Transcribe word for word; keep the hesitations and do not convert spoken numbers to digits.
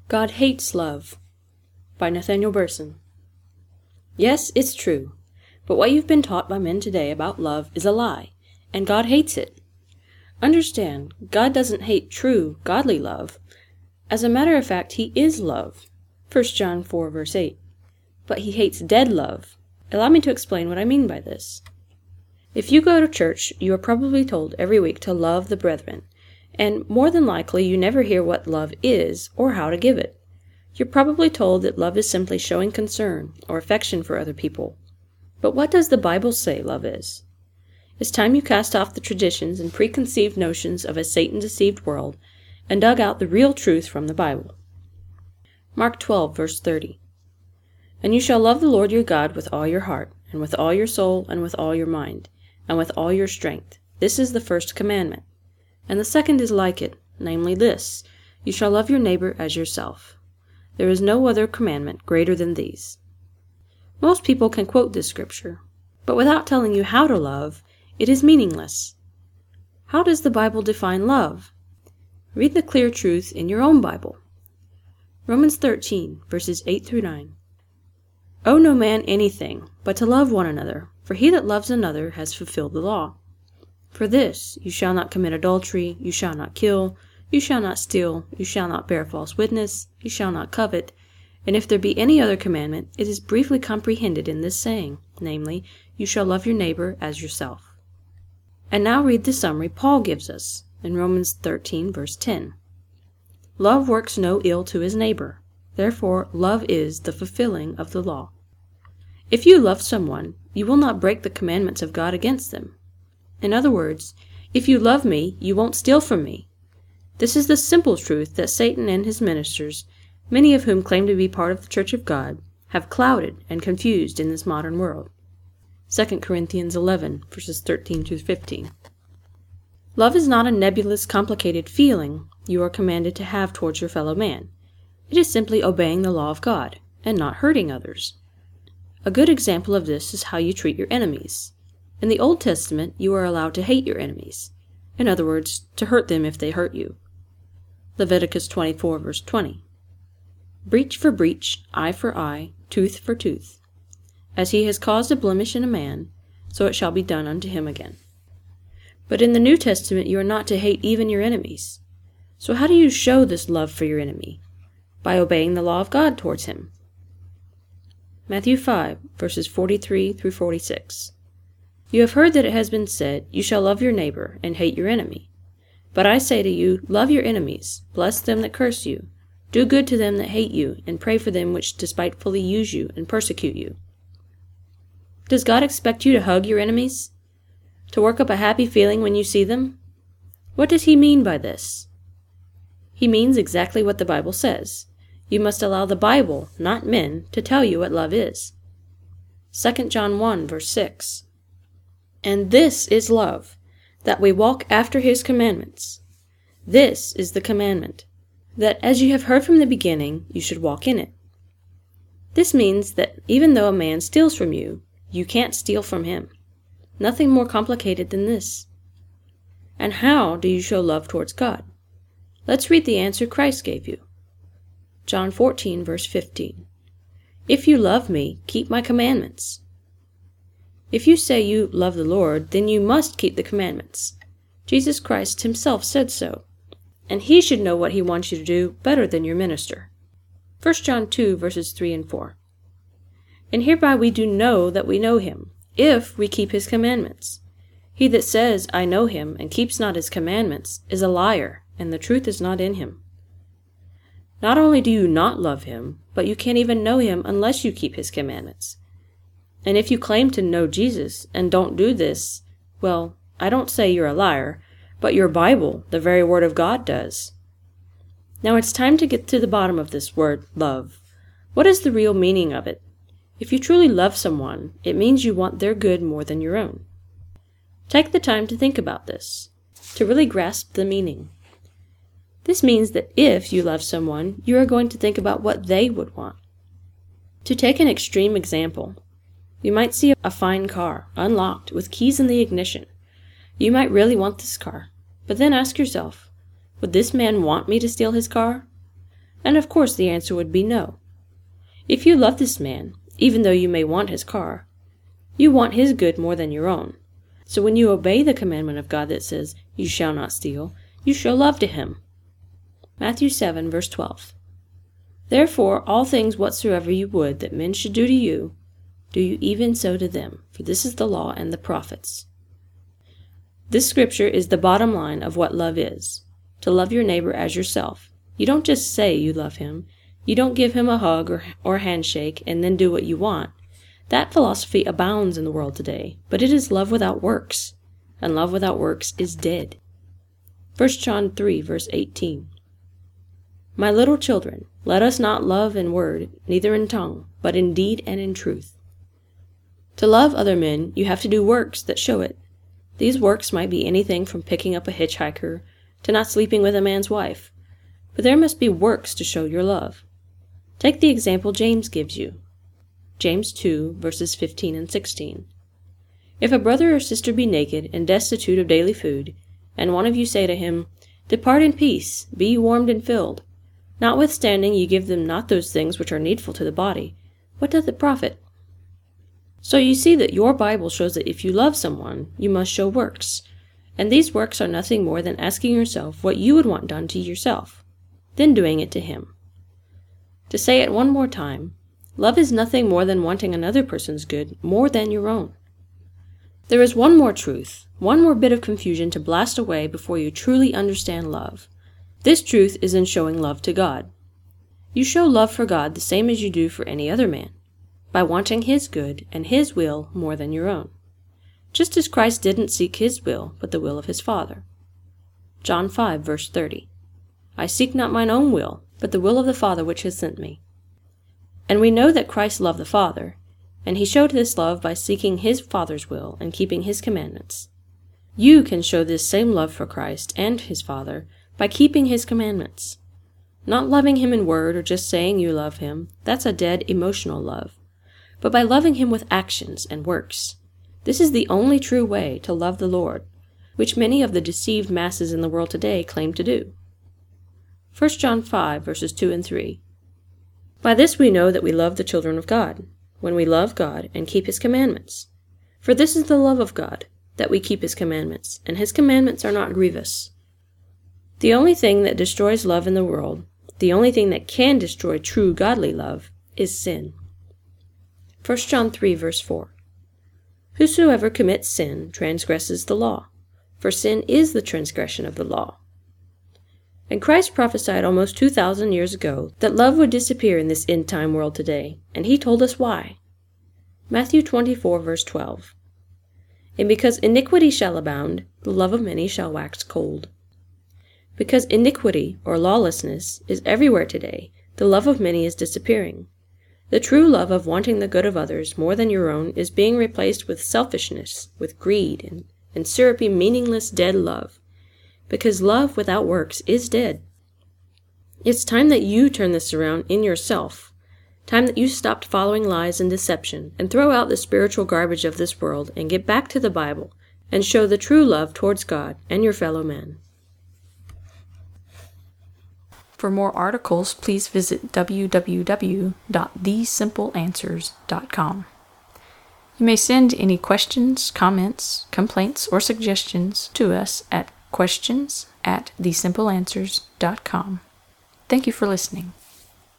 God Hates Love by Nathaniel Burson. Yes, it's true, but what you've been taught by men today about love is a lie, and God hates it. Understand, God doesn't hate true, godly love. As a matter of fact, He is love, First John four, verse eight. But He hates dead love. Allow me to explain what I mean by this. If you go to church, you are probably told every week to love the brethren, and more than likely you never hear what love is or how to give it. You're probably told that love is simply showing concern or affection for other people. But what does the Bible say love is? It's time you cast off the traditions and preconceived notions of a Satan-deceived world and dug out the real truth from the Bible. Mark twelve, verse thirty. And you shall love the Lord your God with all your heart, and with all your soul, and with all your mind, and with all your strength. This is the first commandment. And the second is like it, namely this, you shall love your neighbor as yourself. There is no other commandment greater than these. Most people can quote this scripture, but without telling you how to love, it is meaningless. How does the Bible define love? Read the clear truth in your own Bible. Romans thirteen, verses eight through nine. Owe no man anything, but to love one another, for he that loves another has fulfilled the law. For this, you shall not commit adultery, you shall not kill, you shall not steal, you shall not bear false witness, you shall not covet. And if there be any other commandment, it is briefly comprehended in this saying, namely, you shall love your neighbor as yourself. And now read the summary Paul gives us in Romans thirteen, verse ten. Love works no ill to his neighbor. Therefore, love is the fulfilling of the law. If you love someone, you will not break the commandments of God against them. In other words, if you love me, you won't steal from me. This is the simple truth that Satan and his ministers, many of whom claim to be part of the Church of God, have clouded and confused in this modern world. Second Corinthians eleven, verses thirteen through fifteen. Love is not a nebulous, complicated feeling you are commanded to have towards your fellow man. It is simply obeying the law of God and not hurting others. A good example of this is how you treat your enemies. In the Old Testament, you are allowed to hate your enemies. In other words, to hurt them if they hurt you. Leviticus twenty-four, verse twenty. Breach for breach, eye for eye, tooth for tooth. As he has caused a blemish in a man, so it shall be done unto him again. But in the New Testament, you are not to hate even your enemies. So how do you show this love for your enemy? By obeying the law of God towards him. Matthew five, verses forty-three through forty-six. You have heard that it has been said, you shall love your neighbor and hate your enemy. But I say to you, love your enemies, bless them that curse you, do good to them that hate you, and pray for them which despitefully use you and persecute you. Does God expect you to hug your enemies? To work up a happy feeling when you see them? What does He mean by this? He means exactly what the Bible says. You must allow the Bible, not men, to tell you what love is. Second John one, verse six. And this is love, that we walk after His commandments. This is the commandment, that as you have heard from the beginning, you should walk in it. This means that even though a man steals from you, you can't steal from him. Nothing more complicated than this. And how do you show love towards God? Let's read the answer Christ gave you. John fourteen, verse fifteen. If you love me, keep my commandments. If you say you love the Lord, then you must keep the commandments. Jesus Christ Himself said so, and He should know what He wants you to do better than your minister. First John two, verses three and four. And hereby we do know that we know Him, if we keep His commandments. He that says, I know Him, and keeps not His commandments, is a liar, and the truth is not in him. Not only do you not love Him, but you can't even know Him unless you keep His commandments. And if you claim to know Jesus and don't do this, well, I don't say you're a liar, but your Bible, the very Word of God, does. Now it's time to get to the bottom of this word, love. What is the real meaning of it? If you truly love someone, it means you want their good more than your own. Take the time to think about this, to really grasp the meaning. This means that if you love someone, you are going to think about what they would want. To take an extreme example, you might see a fine car, unlocked, with keys in the ignition. You might really want this car, but then ask yourself, would this man want me to steal his car? And of course the answer would be no. If you love this man, even though you may want his car, you want his good more than your own. So when you obey the commandment of God that says, "You shall not steal," you show love to him. Matthew seven, verse twelve. Therefore all things whatsoever you would that men should do to you, do you even so to them, for this is the law and the prophets. This scripture is the bottom line of what love is, to love your neighbor as yourself. You don't just say you love him. You don't give him a hug or, or handshake and then do what you want. That philosophy abounds in the world today, but it is love without works, and love without works is dead. First John three, verse eighteen. My little children, let us not love in word, neither in tongue, but in deed and in truth. To love other men, you have to do works that show it. These works might be anything from picking up a hitchhiker to not sleeping with a man's wife, but there must be works to show your love. Take the example James gives you. James two, verses fifteen and sixteen. If a brother or sister be naked and destitute of daily food, and one of you say to him, Depart in peace, be ye warmed and filled, notwithstanding ye give them not those things which are needful to the body, what doth it profit? So you see that your Bible shows that if you love someone, you must show works, and these works are nothing more than asking yourself what you would want done to yourself, then doing it to him. To say it one more time, love is nothing more than wanting another person's good more than your own. There is one more truth, one more bit of confusion to blast away before you truly understand love. This truth is in showing love to God. You show love for God the same as you do for any other man, by wanting his good and his will more than your own, just as Christ didn't seek his will, but the will of his Father. John five, verse thirty. I seek not mine own will, but the will of the Father which has sent me. And we know that Christ loved the Father, and he showed this love by seeking his Father's will and keeping his commandments. You can show this same love for Christ and his Father by keeping his commandments. Not loving him in word or just saying you love him, that's a dead emotional love, but by loving him with actions and works. This is the only true way to love the Lord, which many of the deceived masses in the world today claim to do. First John five, verses two and three. By this we know that we love the children of God, when we love God and keep his commandments. For this is the love of God, that we keep his commandments, and his commandments are not grievous. The only thing that destroys love in the world, the only thing that can destroy true godly love, is sin. First John three, verse four. Whosoever commits sin transgresses the law, for sin is the transgression of the law. And Christ prophesied almost two thousand years ago that love would disappear in this end-time world today, and he told us why. Matthew twenty-four, verse twelve. And because iniquity shall abound, the love of many shall wax cold. Because iniquity, or lawlessness, is everywhere today, the love of many is disappearing. The true love of wanting the good of others more than your own is being replaced with selfishness, with greed, and, and syrupy, meaningless, dead love. Because love without works is dead. It's time that you turn this around in yourself. Time that you stopped following lies and deception and throw out the spiritual garbage of this world and get back to the Bible and show the true love towards God and your fellow man. For more articles, please visit w w w dot the simple answers dot com. You may send any questions, comments, complaints, or suggestions to us at questions at the simple answers dot com. Thank you for listening.